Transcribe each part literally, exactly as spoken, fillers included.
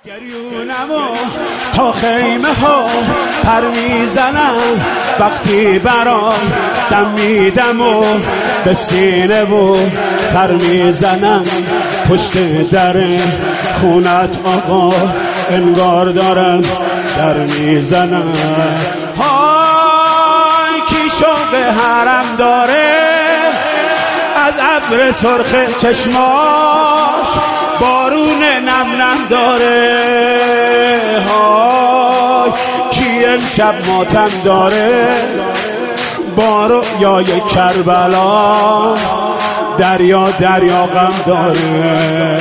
گریونم و تا خیمه ها پر میزنم، وقتی برام دم میدم و به سینه و سر میزنم، پشت در خونت آقا انگار دارم در میزنم. های کی شوق حرم داره، از ابر سرخ چشماش بارون نم نم داره. های کی امشب ماتم داره، با رؤیای کربلا دریا دریا غم داره.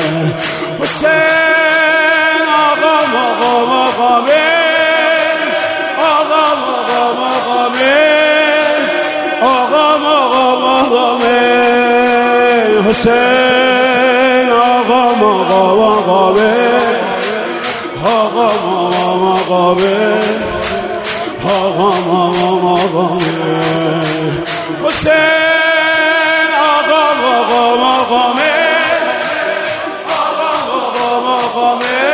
حسین آقا مقام مقامه، آقا مقام مقامه، آقا مقام مقامه. حسین آقا مقام مقامه، آقا مقام مقامه، آقا مقام مقامه. حسین آقا مقام مقامه، آقا مقام مقامه،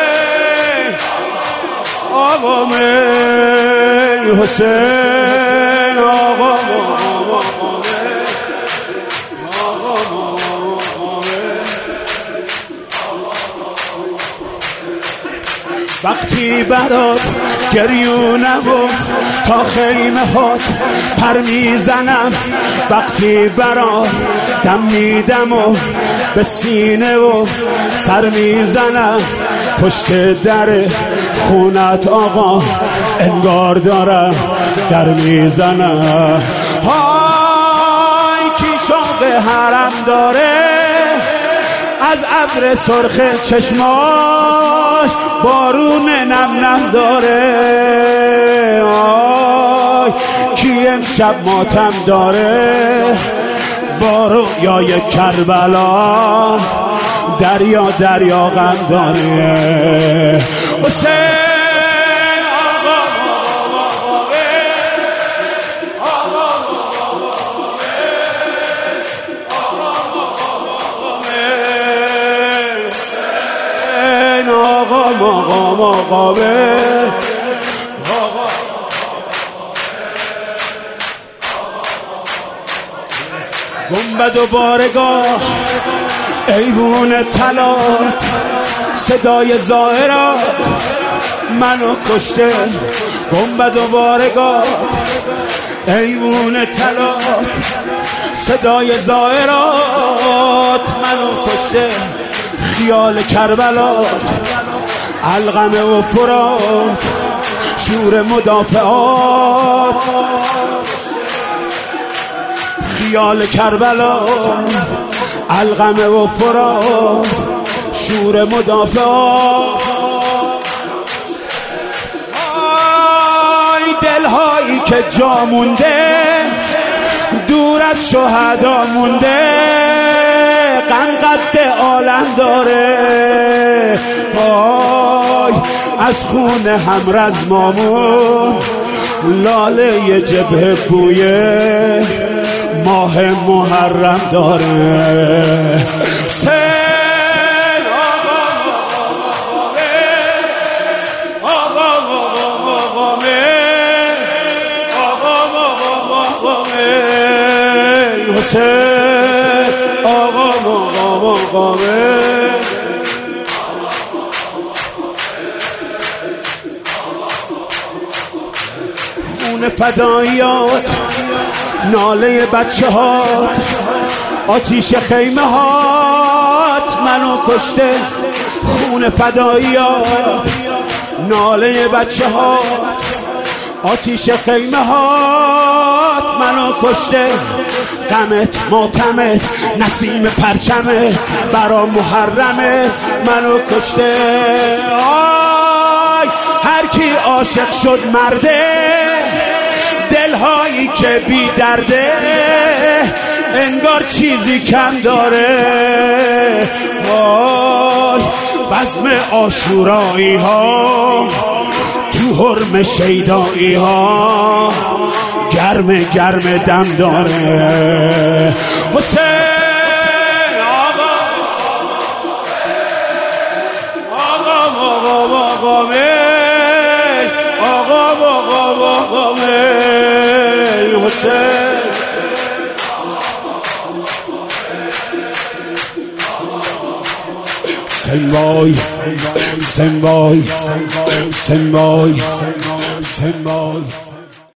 آقا می حسین آقا مقام مقامه، آقا مقام مقامه. وقتی برات گریونم و تا خیمه هات پر میزنم، وقتی برات دم میدم و به سینه و سر میزنم، پشت در خونت آقا انگار دارم در میزنم. های کی شوق حرم داره، از ابر سرخ چشماش بارون نم نم داره. آی کی امشب ماتم داره، با رؤیای کربلا دریا دریا غم داره. حسین آقا مقام مقامه، آقا مقام مقامه، آقا مقام مقامه. حسین آقا مقام مقامه، گنبد و بارگاه ایوون طلا، صدای زائرات منو کشته. گنبد و بارگاه ایوون طلا، صدای زائرات منو کشته. خیال کربلا علقمه و فرات، شور مدافعات. خیال کربلا علقمه و فرات، شور مدافعات. آی دلهایی که جا مونده، دور از شهدا مونده، غم قد عالم داره. آی از خون همرزمامون لاله جبهه بویه ماه محرم داره. حسین آقا مقام مقامه، آقا مقام مقامه، آقا مقام مقامه. حسین آقا مقام مقامه، خون فداییات، ناله بچه هات، آتیش خیمه هات منو کشته. خون فداییات، ناله بچه هات، آتیش خیمه هات منو کشته. غمت ماتمت نسیم پرچمه، برا محرمه منو کشته. آی هر کی عاشق شد مرده، دلهایی که بی درده انگار چیزی کم داره. وای بزم عاشورایی ها، تو حرم شیدایی ها گرم گرم دم داره. حسین آقا آقا آقا حسین سنبای سنبای سنبای سنبای